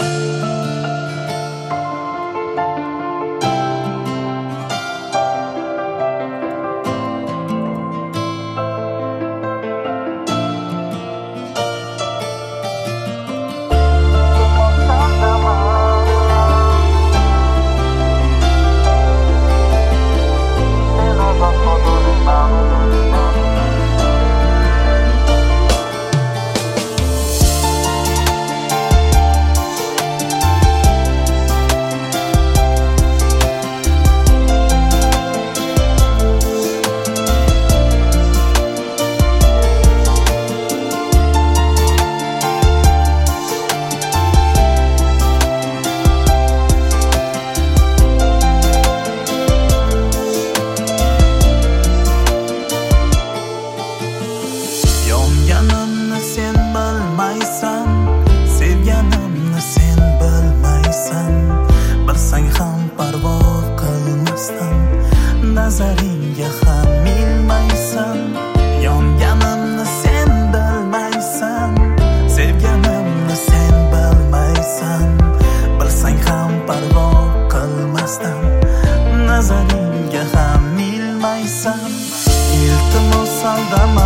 Yonganimni sen bilmaysan, sevganimni sen bilmaysan. Bilsang ham parvo qilmasdan, nazaringga ham ilmaysan. Yonganimni sen bilmaysan, sevganimni sen bilmaysan. Bilsang ham parvo qilmasdan, nazaringga ham ilmaysan. Iltimos aldama,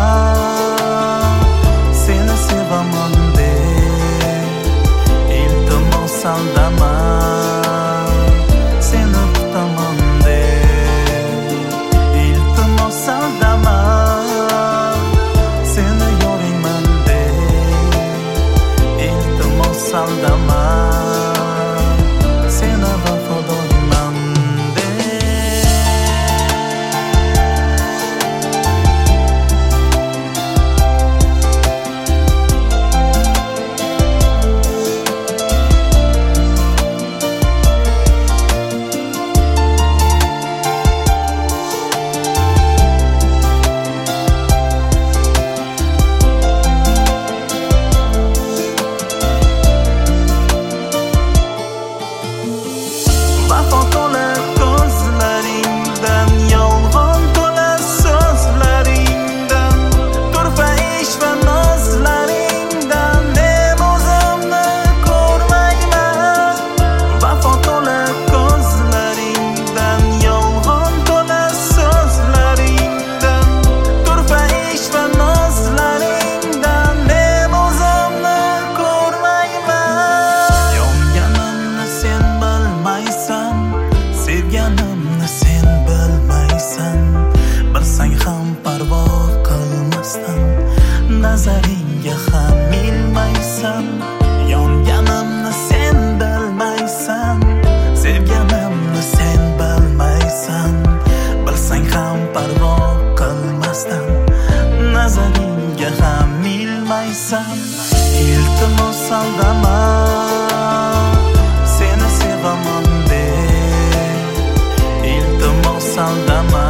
seni sevaman deb. Iltimos aldama, seni kutaman deb. Iltimos aldama, seni yoringman deb. Iltimos aldama, seni vafodorman deb. Vafo to'la ko'zlaringdan, yolg'on to'la so'zlaringdan, turfa ish va nozlaringdan men o'zimni ko'rmayman. Vafo to'la ko'zlaringdan, yolg'on to'la so'zlaringdan, turfa ish va nozlaringdan men o'zimni ko'rmayman. Yonganimni sen bilmaysan, sevganimni sen bilmaysan. Bilsang ham parvo qilmasdan, nazaringga ham ilmaysan. Yonganimni sen bilmaysan, sevganimni sen bilmaysan. Bilsang ham parvo qilmasdan, nazaringga ham ilmaysan. Iltimos aldama, seni sevaman deb. Iltimos aldama,